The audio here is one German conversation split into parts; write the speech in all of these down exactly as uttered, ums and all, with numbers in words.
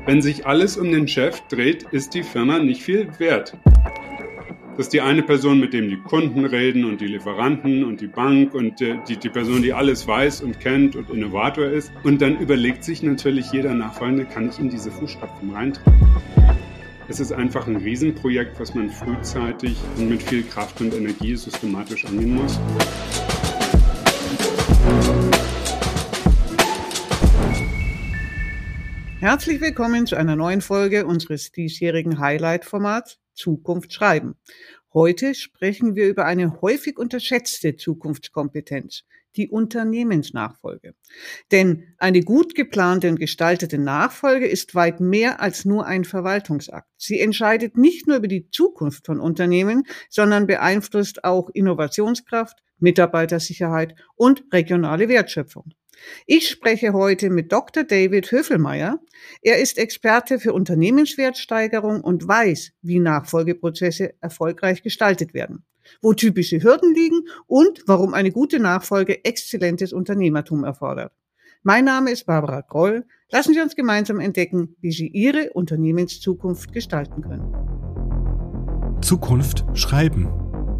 Wenn sich alles um den Chef dreht, ist die Firma nicht viel wert. Das ist die eine Person, mit dem die Kunden reden und die Lieferanten und die Bank und die, die, die Person, die alles weiß und kennt und Innovator ist. Und dann überlegt sich natürlich jeder Nachfolgende, kann ich in diese Fußstapfen reintreten? Es ist einfach ein Riesenprojekt, was man frühzeitig und mit viel Kraft und Energie systematisch angehen muss. Herzlich willkommen zu einer neuen Folge unseres diesjährigen Highlight-Formats Zukunft schreiben. Heute sprechen wir über eine häufig unterschätzte Zukunftskompetenz, die Unternehmensnachfolge. Denn eine gut geplante und gestaltete Nachfolge ist weit mehr als nur ein Verwaltungsakt. Sie entscheidet nicht nur über die Zukunft von Unternehmen, sondern beeinflusst auch Innovationskraft, Mitarbeitersicherheit und regionale Wertschöpfung. Ich spreche heute mit Doktor David Höfelmeier. Er ist Experte für Unternehmenswertsteigerung und weiß, wie Nachfolgeprozesse erfolgreich gestaltet werden, wo typische Hürden liegen und warum eine gute Nachfolge exzellentes Unternehmertum erfordert. Mein Name ist Barbara Groll. Lassen Sie uns gemeinsam entdecken, wie Sie Ihre Unternehmenszukunft gestalten können. Zukunft schreiben.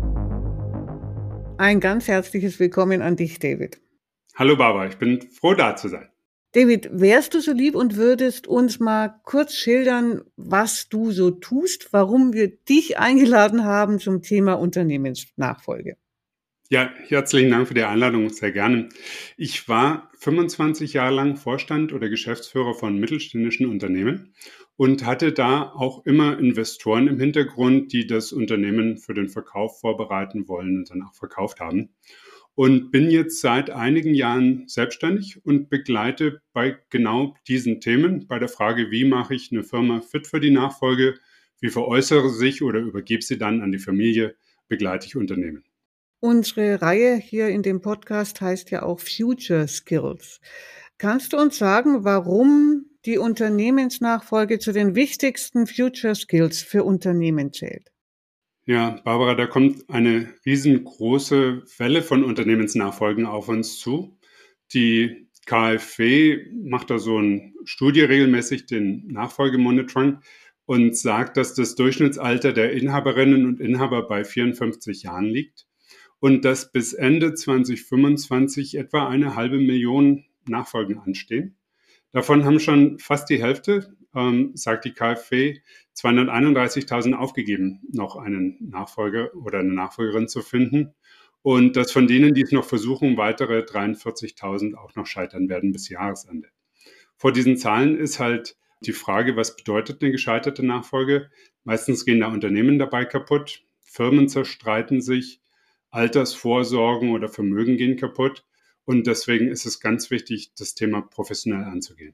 Ein ganz herzliches Willkommen an dich, David. Hallo Barbara, ich bin froh, da zu sein. David, wärst du so lieb und würdest uns mal kurz schildern, was du so tust, warum wir dich eingeladen haben zum Thema Unternehmensnachfolge? Ja, herzlichen Dank für die Einladung, sehr gerne. Ich war fünfundzwanzig Jahre lang Vorstand oder Geschäftsführer von mittelständischen Unternehmen und hatte da auch immer Investoren im Hintergrund, die das Unternehmen für den Verkauf vorbereiten wollen und dann auch verkauft haben. Und bin jetzt seit einigen Jahren selbstständig und begleite bei genau diesen Themen, bei der Frage, wie mache ich eine Firma fit für die Nachfolge, wie veräußere sich oder übergebe sie dann an die Familie, begleite ich Unternehmen. Unsere Reihe hier in dem Podcast heißt ja auch Future Skills. Kannst du uns sagen, warum die Unternehmensnachfolge zu den wichtigsten Future Skills für Unternehmen zählt? Ja, Barbara, da kommt eine riesengroße Welle von Unternehmensnachfolgen auf uns zu. Die K f W macht da so eine Studie regelmäßig, den Nachfolgemonitoring, und sagt, dass das Durchschnittsalter der Inhaberinnen und Inhaber bei vierundfünfzig Jahren liegt und dass bis Ende zwanzig fünfundzwanzig etwa eine halbe Million Nachfolgen anstehen. Davon haben schon fast die Hälfte, ähm, sagt die K f W, zweihunderteinunddreißigtausend aufgegeben, noch einen Nachfolger oder eine Nachfolgerin zu finden. Und dass von denen, die es noch versuchen, weitere dreiundvierzigtausend auch noch scheitern werden bis Jahresende. Vor diesen Zahlen ist halt die Frage, was bedeutet eine gescheiterte Nachfolge? Meistens gehen da Unternehmen dabei kaputt, Firmen zerstreiten sich, Altersvorsorgen oder Vermögen gehen kaputt. Und deswegen ist es ganz wichtig, das Thema professionell anzugehen.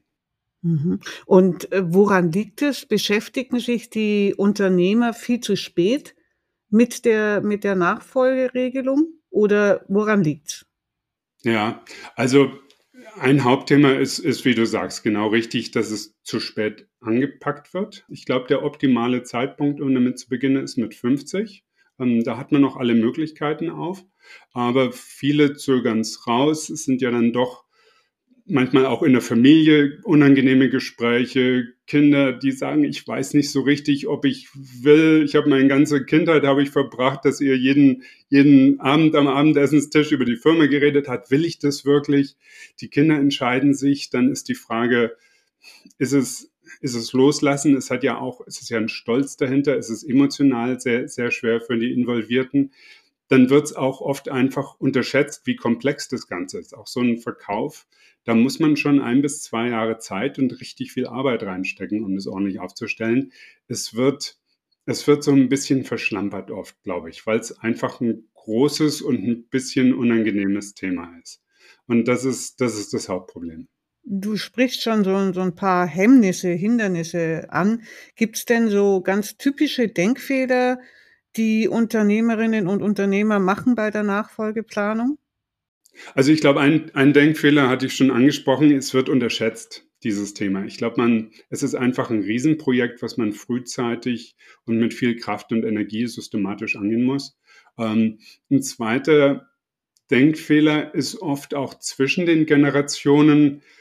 Und woran liegt es? Beschäftigen sich die Unternehmer viel zu spät mit der, mit der Nachfolgeregelung oder woran liegt's? Ja, also ein Hauptthema ist, ist, wie du sagst, genau richtig, dass es zu spät angepackt wird. Ich glaube, der optimale Zeitpunkt, um damit zu beginnen, ist mit fünfzig. Da hat man noch alle Möglichkeiten auf, aber viele zögern es raus. Es sind ja dann doch manchmal auch in der Familie unangenehme Gespräche, Kinder, die sagen, ich weiß nicht so richtig, ob ich will. Ich habe meine ganze Kindheit habe ich verbracht, dass ihr jeden, jeden Abend am Abendessenstisch über die Firma geredet habt. Will ich das wirklich? Die Kinder entscheiden sich. Dann ist die Frage, ist es Ist es Loslassen? Es hat ja auch, es ist ja ein Stolz dahinter, es ist emotional sehr, sehr schwer für die Involvierten. Dann wird es auch oft einfach unterschätzt, wie komplex das Ganze ist. Auch so ein Verkauf, da muss man schon ein bis zwei Jahre Zeit und richtig viel Arbeit reinstecken, um das ordentlich aufzustellen. Es wird, es wird so ein bisschen verschlampert oft, glaube ich, weil es einfach ein großes und ein bisschen unangenehmes Thema ist. Und das ist, das ist das Hauptproblem. Du sprichst schon so, so ein paar Hemmnisse, Hindernisse an. Gibt es denn so ganz typische Denkfehler, die Unternehmerinnen und Unternehmer machen bei der Nachfolgeplanung? Also ich glaube, ein, ein Denkfehler hatte ich schon angesprochen, es wird unterschätzt, dieses Thema. Ich glaube, man, es ist einfach ein Riesenprojekt, was man frühzeitig und mit viel Kraft und Energie systematisch angehen muss. Ähm, ein zweiter Denkfehler ist oft auch zwischen den Generationen,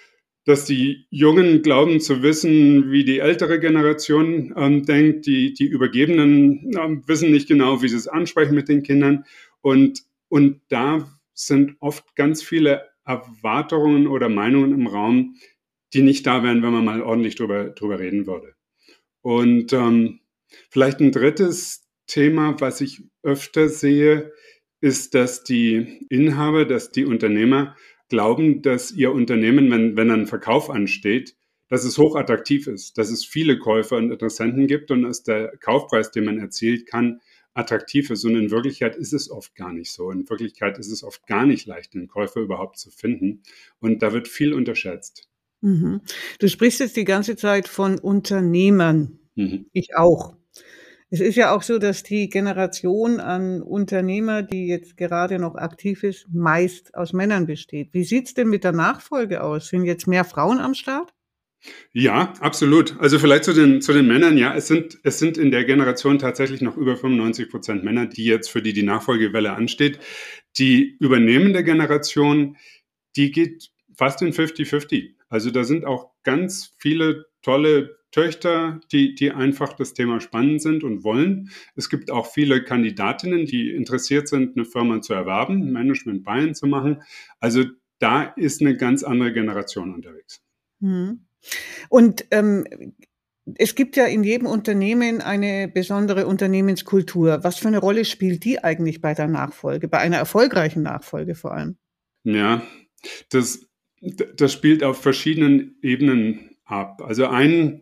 dass die Jungen glauben zu wissen, wie die ältere Generation ähm, denkt. Die, die Übergebenen ähm, wissen nicht genau, wie sie es ansprechen mit den Kindern. Und, und da sind oft ganz viele Erwartungen oder Meinungen im Raum, die nicht da wären, wenn man mal ordentlich drüber, drüber reden würde. Und ähm, vielleicht ein drittes Thema, was ich öfter sehe, ist, dass die Inhaber, dass die Unternehmer glauben, dass ihr Unternehmen, wenn, wenn ein Verkauf ansteht, dass es hochattraktiv ist, dass es viele Käufer und Interessenten gibt und dass der Kaufpreis, den man erzielt, kann, attraktiv ist. Und in Wirklichkeit ist es oft gar nicht so. In Wirklichkeit ist es oft gar nicht leicht, einen Käufer überhaupt zu finden. Und da wird viel unterschätzt. Mhm. Du sprichst jetzt die ganze Zeit von Unternehmern. Mhm. Ich auch. Es ist ja auch so, dass die Generation an Unternehmer, die jetzt gerade noch aktiv ist, meist aus Männern besteht. Wie sieht's denn mit der Nachfolge aus? Sind jetzt mehr Frauen am Start? Ja, absolut. Also vielleicht zu den, zu den Männern, ja, es sind, es sind in der Generation tatsächlich noch über fünfundneunzig Prozent Männer, die jetzt für die die Nachfolgewelle ansteht. Die übernehmende Generation, die geht fast in fünfzig fünfzig. Also da sind auch ganz viele tolle Töchter, die, die einfach das Thema spannend sind und wollen. Es gibt auch viele Kandidatinnen, die interessiert sind, eine Firma zu erwerben, Management Buy-in zu machen. Also da ist eine ganz andere Generation unterwegs. Mhm. Und ähm, es gibt ja in jedem Unternehmen eine besondere Unternehmenskultur. Was für eine Rolle spielt die eigentlich bei der Nachfolge, bei einer erfolgreichen Nachfolge vor allem? Ja, das, das spielt auf verschiedenen Ebenen ab. Also ein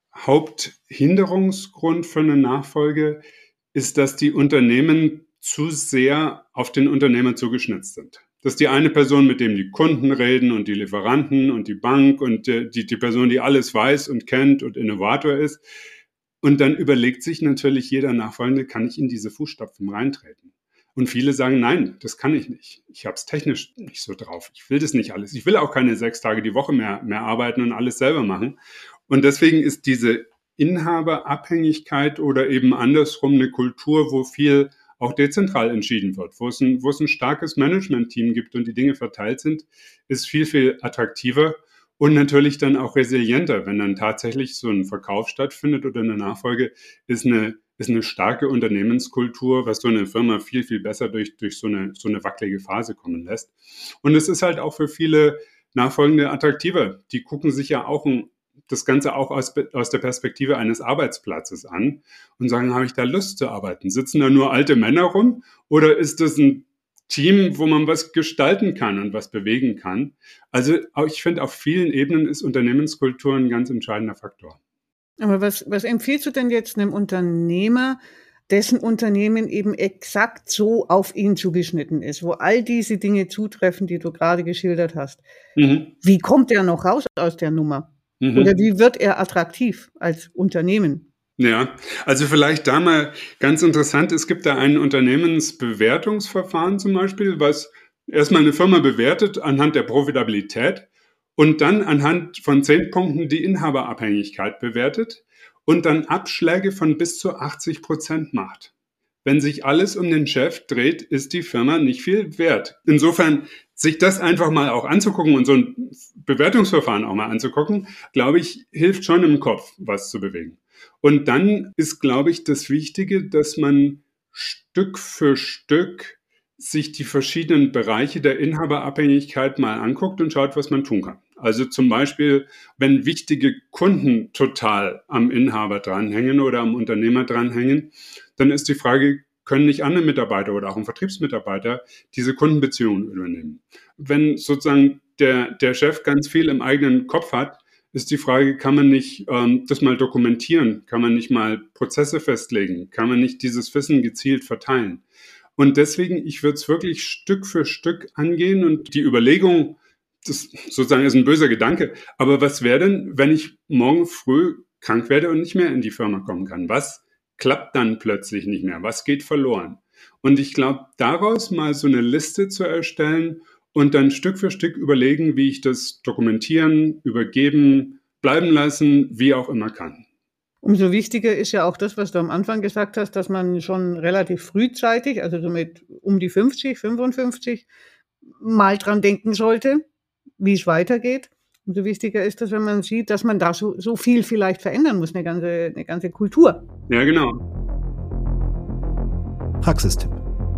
Haupthinderungsgrund für eine Nachfolge ist, dass die Unternehmen zu sehr auf den Unternehmer zugeschnitzt sind. Dass die eine Person, mit dem die Kunden reden und die Lieferanten und die Bank und die, die Person, die alles weiß und kennt und Innovator ist. Und dann überlegt sich natürlich jeder Nachfolgende, kann ich in diese Fußstapfen reintreten? Und viele sagen, nein, das kann ich nicht. Ich habe es technisch nicht so drauf. Ich will das nicht alles. Ich will auch keine sechs Tage die Woche mehr, mehr arbeiten und alles selber machen. Und deswegen ist diese Inhaberabhängigkeit oder eben andersrum eine Kultur, wo viel auch dezentral entschieden wird, wo es ein, wo es ein starkes Management-Team gibt und die Dinge verteilt sind, ist viel, viel attraktiver und natürlich dann auch resilienter. Wenn dann tatsächlich so ein Verkauf stattfindet oder eine Nachfolge, ist eine ist eine starke Unternehmenskultur, was so eine Firma viel, viel besser durch, durch so eine, so eine wackelige Phase kommen lässt. Und es ist halt auch für viele Nachfolgende attraktiver. Die gucken sich ja auch ein, das Ganze auch aus, aus der Perspektive eines Arbeitsplatzes an und sagen, habe ich da Lust zu arbeiten? Sitzen da nur alte Männer rum oder ist das ein Team, wo man was gestalten kann und was bewegen kann? Also ich finde, auf vielen Ebenen ist Unternehmenskultur ein ganz entscheidender Faktor. Aber was, was empfiehlst du denn jetzt einem Unternehmer, dessen Unternehmen eben exakt so auf ihn zugeschnitten ist, wo all diese Dinge zutreffen, die du gerade geschildert hast? Mhm. Wie kommt er noch raus aus der Nummer? Mhm. Oder wie wird er attraktiv als Unternehmen? Ja, also vielleicht da mal ganz interessant, es gibt da ein Unternehmensbewertungsverfahren zum Beispiel, was erstmal eine Firma bewertet anhand der Profitabilität und dann anhand von zehn Punkten die Inhaberabhängigkeit bewertet und dann Abschläge von bis zu achtzig Prozent macht. Wenn sich alles um den Chef dreht, ist die Firma nicht viel wert. Insofern, sich das einfach mal auch anzugucken und so ein Bewertungsverfahren auch mal anzugucken, glaube ich, hilft schon im Kopf, was zu bewegen. Und dann ist, glaube ich, das Wichtige, dass man Stück für Stück sich die verschiedenen Bereiche der Inhaberabhängigkeit mal anguckt und schaut, was man tun kann. Also zum Beispiel, wenn wichtige Kunden total am Inhaber dranhängen oder am Unternehmer dranhängen, dann ist die Frage, können nicht andere Mitarbeiter oder auch ein Vertriebsmitarbeiter diese Kundenbeziehungen übernehmen? Wenn sozusagen der, der Chef ganz viel im eigenen Kopf hat, ist die Frage, kann man nicht ähm, das mal dokumentieren? Kann man nicht mal Prozesse festlegen? Kann man nicht dieses Wissen gezielt verteilen? Und deswegen, ich würde es wirklich Stück für Stück angehen und die Überlegung, das sozusagen ist ein böser Gedanke, aber was wäre denn, wenn ich morgen früh krank werde und nicht mehr in die Firma kommen kann? Was klappt dann plötzlich nicht mehr? Was geht verloren? Und ich glaube, daraus mal so eine Liste zu erstellen und dann Stück für Stück überlegen, wie ich das dokumentieren, übergeben, bleiben lassen, wie auch immer kann. Umso wichtiger ist ja auch das, was du am Anfang gesagt hast, dass man schon relativ frühzeitig, also so mit um die fünfzig, fünfundfünfzig, mal dran denken sollte, wie es weitergeht. Umso wichtiger ist es, wenn man sieht, dass man da so, so viel vielleicht verändern muss, eine ganze, eine ganze Kultur. Ja, genau. Praxistipp.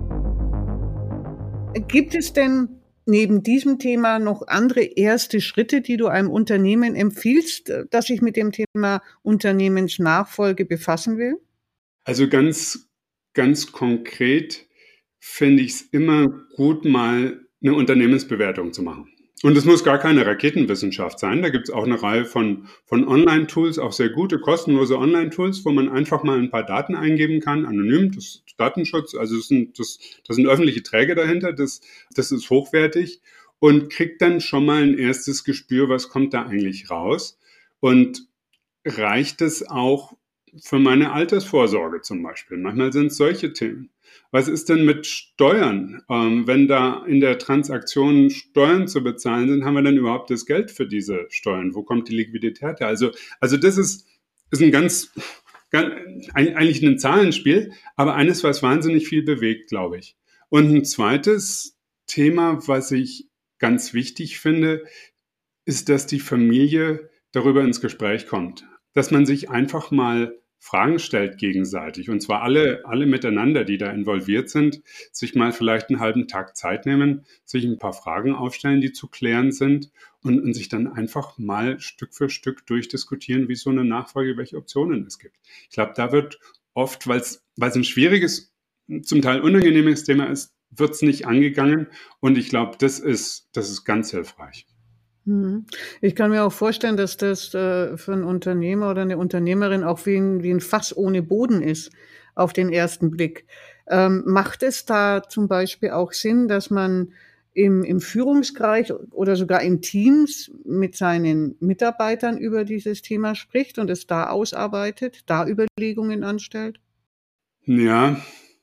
Gibt es denn neben diesem Thema noch andere erste Schritte, die du einem Unternehmen empfiehlst, das sich mit dem Thema Unternehmensnachfolge befassen will? Also ganz, ganz konkret finde ich es immer gut, mal eine Unternehmensbewertung zu machen. Und es muss gar keine Raketenwissenschaft sein. Da gibt es auch eine Reihe von, von Online-Tools, auch sehr gute, kostenlose Online-Tools, wo man einfach mal ein paar Daten eingeben kann, anonym, das ist Datenschutz, also das sind, das, das sind öffentliche Träger dahinter, das, das ist hochwertig und kriegt dann schon mal ein erstes Gespür, was kommt da eigentlich raus. Und reicht es auch für meine Altersvorsorge zum Beispiel? Manchmal sind es solche Themen. Was ist denn mit Steuern? Ähm, wenn da in der Transaktion Steuern zu bezahlen sind, haben wir dann überhaupt das Geld für diese Steuern? Wo kommt die Liquidität her? Also, also das ist, ist ein ganz, ganz, eigentlich ein Zahlenspiel, aber eines, was wahnsinnig viel bewegt, glaube ich. Und ein zweites Thema, was ich ganz wichtig finde, ist, dass die Familie darüber ins Gespräch kommt. Dass man sich einfach mal Fragen stellt gegenseitig, und zwar alle, alle miteinander, die da involviert sind, sich mal vielleicht einen halben Tag Zeit nehmen, sich ein paar Fragen aufstellen, die zu klären sind und, und sich dann einfach mal Stück für Stück durchdiskutieren, wie so eine Nachfolge, welche Optionen es gibt. Ich glaube, da wird oft, weil es ein schwieriges, zum Teil unangenehmes Thema ist, wird es nicht angegangen, und ich glaube, das ist, das ist ganz hilfreich. Ich kann mir auch vorstellen, dass das äh, für einen Unternehmer oder eine Unternehmerin auch wie ein, wie ein Fass ohne Boden ist auf den ersten Blick. Ähm, macht es da zum Beispiel auch Sinn, dass man im, im Führungskreis oder sogar in Teams mit seinen Mitarbeitern über dieses Thema spricht und es da ausarbeitet, da Überlegungen anstellt? Ja,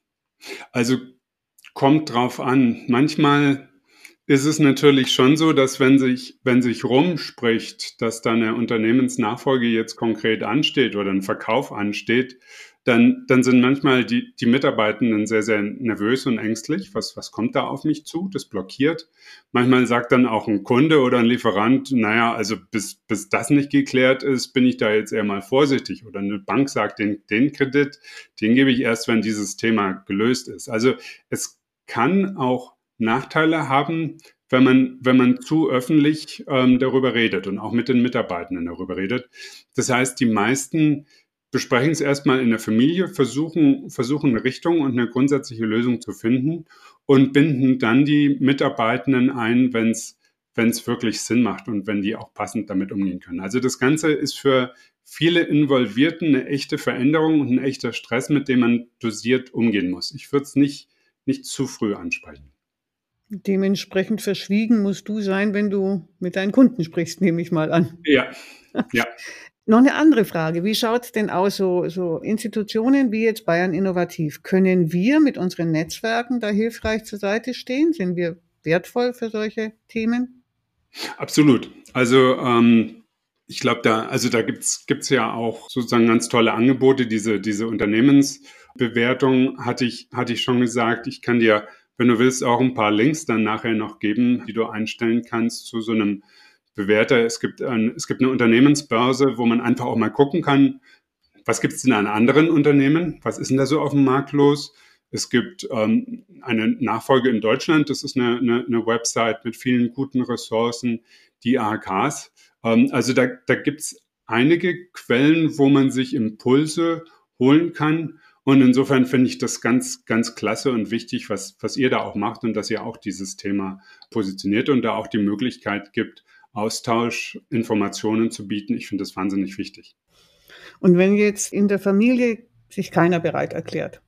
also kommt drauf an. Manchmal ist es natürlich schon so, dass wenn sich, wenn sich rumspricht, dass da eine Unternehmensnachfolge jetzt konkret ansteht oder ein Verkauf ansteht, dann, dann sind manchmal die, die Mitarbeitenden sehr, sehr nervös und ängstlich. Was, was kommt da auf mich zu? Das blockiert. Manchmal sagt dann auch ein Kunde oder ein Lieferant, naja, also bis, bis das nicht geklärt ist, bin ich da jetzt eher mal vorsichtig. Oder eine Bank sagt, den, den Kredit, den gebe ich erst, wenn dieses Thema gelöst ist. Also es kann auch Nachteile haben, wenn man, wenn man zu öffentlich ähm, darüber redet und auch mit den Mitarbeitenden darüber redet. Das heißt, die meisten besprechen es erstmal in der Familie, versuchen, versuchen eine Richtung und eine grundsätzliche Lösung zu finden und binden dann die Mitarbeitenden ein, wenn es wenn es wirklich Sinn macht und wenn die auch passend damit umgehen können. Also das Ganze ist für viele Involvierten eine echte Veränderung und ein echter Stress, mit dem man dosiert umgehen muss. Ich würde es nicht, nicht zu früh ansprechen. Dementsprechend verschwiegen musst du sein, wenn du mit deinen Kunden sprichst, nehme ich mal an. Ja, ja. Noch eine andere Frage. Wie schaut es denn aus, so, so Institutionen wie jetzt Bayern Innovativ? Können wir mit unseren Netzwerken da hilfreich zur Seite stehen? Sind wir wertvoll für solche Themen? Absolut. Also ähm, ich glaube, da, also da gibt's gibt's ja auch sozusagen ganz tolle Angebote. Diese, diese Unternehmensbewertung hatte ich, hatte ich schon gesagt. Ich kann dir, wenn du willst, auch ein paar Links dann nachher noch geben, die du einstellen kannst zu so einem Bewerter. Es gibt, ein, es gibt eine Unternehmensbörse, wo man einfach auch mal gucken kann, was gibt es denn an anderen Unternehmen? Was ist denn da so auf dem Markt los? Es gibt ähm, eine Nachfolge in Deutschland. Das ist eine, eine, eine Website mit vielen guten Ressourcen, die A H Ks. Ähm, also da, da gibt es einige Quellen, wo man sich Impulse holen kann. Und insofern finde ich das ganz, ganz klasse und wichtig, was, was ihr da auch macht und dass ihr auch dieses Thema positioniert und da auch die Möglichkeit gibt, Austausch, Informationen zu bieten. Ich finde das wahnsinnig wichtig. Und wenn jetzt in der Familie sich keiner bereit erklärt,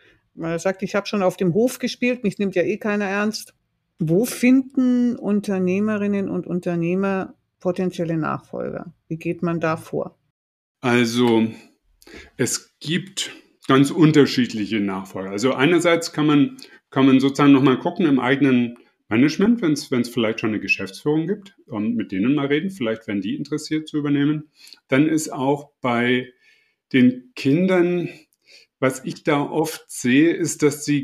man sagt, ich habe schon auf dem Hof gespielt, mich nimmt ja eh keiner ernst. Wo finden Unternehmerinnen und Unternehmer potenzielle Nachfolger? Wie geht man da vor? Also es gibt ganz unterschiedliche Nachfolger. Also einerseits kann man, kann man sozusagen nochmal gucken im eigenen Management, wenn es wenn es vielleicht schon eine Geschäftsführung gibt, und mit denen mal reden, vielleicht werden die interessiert zu übernehmen. Dann ist auch bei den Kindern, was ich da oft sehe, ist, dass sie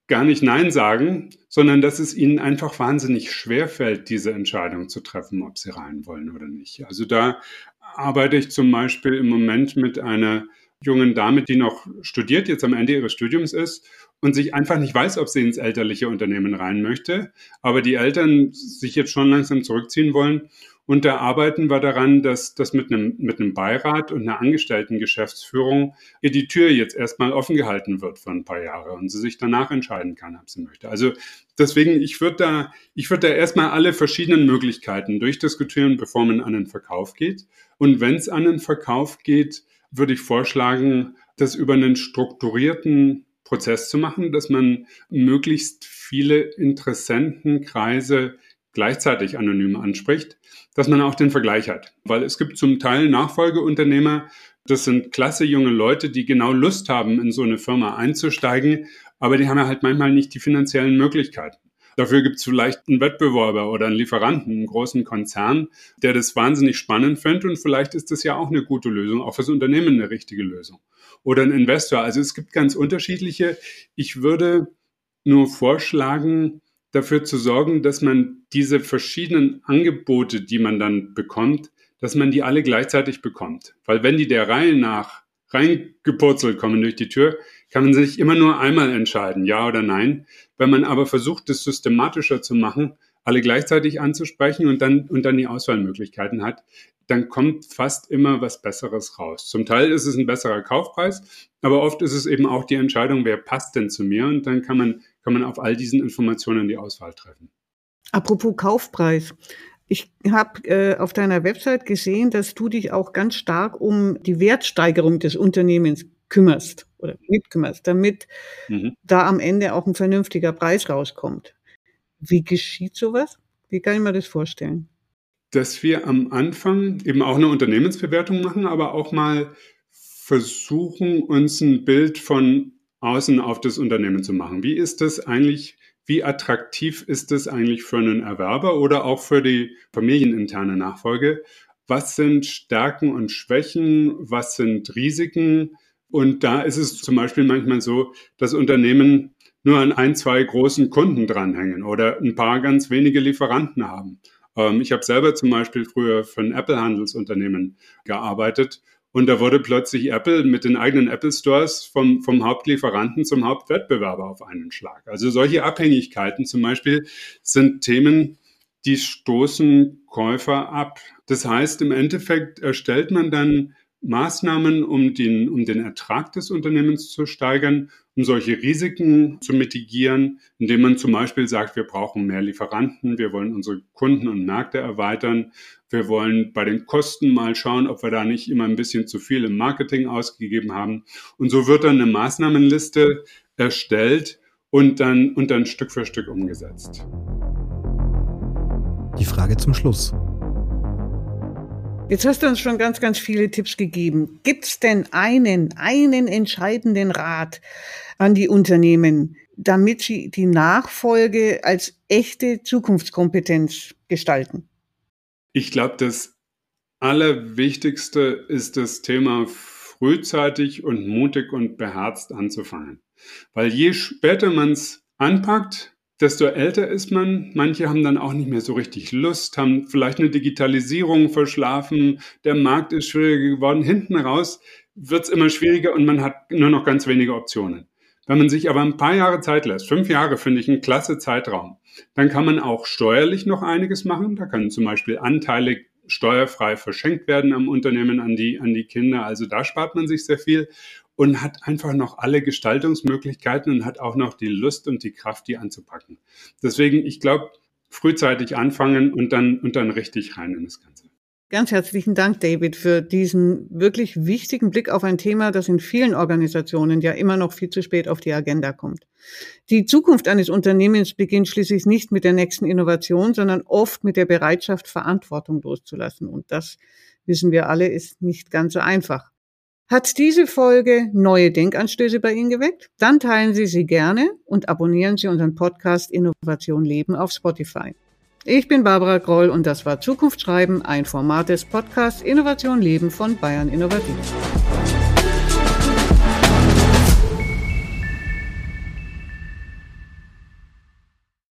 gar nicht Nein sagen, sondern dass es ihnen einfach wahnsinnig schwerfällt, diese Entscheidung zu treffen, ob sie rein wollen oder nicht. Also da arbeite ich zum Beispiel im Moment mit einer jungen Dame, die noch studiert, jetzt am Ende ihres Studiums ist und sich einfach nicht weiß, ob sie ins elterliche Unternehmen rein möchte, aber die Eltern sich jetzt schon langsam zurückziehen wollen. Und da arbeiten wir daran, dass das mit einem, mit einem Beirat und einer Angestellten-Geschäftsführung ihr die Tür jetzt erstmal offen gehalten wird für ein paar Jahre und sie sich danach entscheiden kann, ob sie möchte. Also deswegen, ich würde da, ich würde da erstmal alle verschiedenen Möglichkeiten durchdiskutieren, bevor man an den Verkauf geht. Und wenn es an den Verkauf geht, würde ich vorschlagen, das über einen strukturierten Prozess zu machen, dass man möglichst viele Interessentenkreise gleichzeitig anonym anspricht, dass man auch den Vergleich hat. Weil es gibt zum Teil Nachfolgeunternehmer, das sind klasse junge Leute, die genau Lust haben, in so eine Firma einzusteigen, aber die haben ja halt manchmal nicht die finanziellen Möglichkeiten. Dafür gibt es vielleicht einen Wettbewerber oder einen Lieferanten, einen großen Konzern, der das wahnsinnig spannend findet und vielleicht ist das ja auch eine gute Lösung, auch fürs Unternehmen eine richtige Lösung. Oder ein Investor. Also es gibt ganz unterschiedliche. Ich würde nur vorschlagen, dafür zu sorgen, dass man diese verschiedenen Angebote, die man dann bekommt, dass man die alle gleichzeitig bekommt. Weil wenn die der Reihe nach reingepurzelt kommen durch die Tür, kann man sich immer nur einmal entscheiden, ja oder nein. Wenn man aber versucht, das systematischer zu machen, alle gleichzeitig anzusprechen und dann, und dann die Auswahlmöglichkeiten hat, dann kommt fast immer was Besseres raus. Zum Teil ist es ein besserer Kaufpreis, aber oft ist es eben auch die Entscheidung, wer passt denn zu mir? Und dann kann man, kann man auf all diesen Informationen die Auswahl treffen. Apropos Kaufpreis. Ich habe äh, auf deiner Website gesehen, dass du dich auch ganz stark um die Wertsteigerung des Unternehmens kümmerst oder mitkümmerst, damit mhm. da am Ende auch ein vernünftiger Preis rauskommt. Wie geschieht sowas? Wie kann ich mir das vorstellen? Dass wir am Anfang eben auch eine Unternehmensbewertung machen, aber auch mal versuchen, uns ein Bild von außen auf das Unternehmen zu machen. Wie ist das eigentlich, wie attraktiv ist das eigentlich für einen Erwerber oder auch für die familieninterne Nachfolge? Was sind Stärken und Schwächen? Was sind Risiken? Und da ist es zum Beispiel manchmal so, dass Unternehmen nur an ein, zwei großen Kunden dranhängen oder ein paar ganz wenige Lieferanten haben. Ich habe selber zum Beispiel früher für ein Apple-Handelsunternehmen gearbeitet und da wurde plötzlich Apple mit den eigenen Apple Stores vom, vom Hauptlieferanten zum Hauptwettbewerber auf einen Schlag. Also solche Abhängigkeiten zum Beispiel sind Themen, die stoßen Käufer ab. Das heißt, im Endeffekt erstellt man dann Maßnahmen, um den, um den Ertrag des Unternehmens zu steigern, um solche Risiken zu mitigieren, indem man zum Beispiel sagt, wir brauchen mehr Lieferanten, wir wollen unsere Kunden und Märkte erweitern, wir wollen bei den Kosten mal schauen, ob wir da nicht immer ein bisschen zu viel im Marketing ausgegeben haben. Und so wird dann eine Maßnahmenliste erstellt und dann, und dann Stück für Stück umgesetzt. Die Frage zum Schluss. Jetzt hast du uns schon ganz, ganz viele Tipps gegeben. Gibt es denn einen, einen entscheidenden Rat an die Unternehmen, damit sie die Nachfolge als echte Zukunftskompetenz gestalten? Ich glaube, das Allerwichtigste ist das Thema frühzeitig und mutig und beherzt anzufangen. Weil je später man es anpackt, desto älter ist man. Manche haben dann auch nicht mehr so richtig Lust, haben vielleicht eine Digitalisierung verschlafen, der Markt ist schwieriger geworden. Hinten raus wird es immer schwieriger und man hat nur noch ganz wenige Optionen. Wenn man sich aber ein paar Jahre Zeit lässt, fünf Jahre finde ich ein klasse Zeitraum, dann kann man auch steuerlich noch einiges machen. Da können zum Beispiel Anteile steuerfrei verschenkt werden am Unternehmen an die, an die Kinder. Also da spart man sich sehr viel. Und hat einfach noch alle Gestaltungsmöglichkeiten und hat auch noch die Lust und die Kraft, die anzupacken. Deswegen, ich glaube, frühzeitig anfangen und dann, und dann richtig rein in das Ganze. Ganz herzlichen Dank, David, für diesen wirklich wichtigen Blick auf ein Thema, das in vielen Organisationen ja immer noch viel zu spät auf die Agenda kommt. Die Zukunft eines Unternehmens beginnt schließlich nicht mit der nächsten Innovation, sondern oft mit der Bereitschaft, Verantwortung loszulassen. Und das, wissen wir alle, ist nicht ganz so einfach. Hat diese Folge neue Denkanstöße bei Ihnen geweckt? Dann teilen Sie sie gerne und abonnieren Sie unseren Podcast Innovation Leben auf Spotify. Ich bin Barbara Groll und das war Zukunft schreiben, ein Format des Podcasts Innovation Leben von Bayern Innovativ.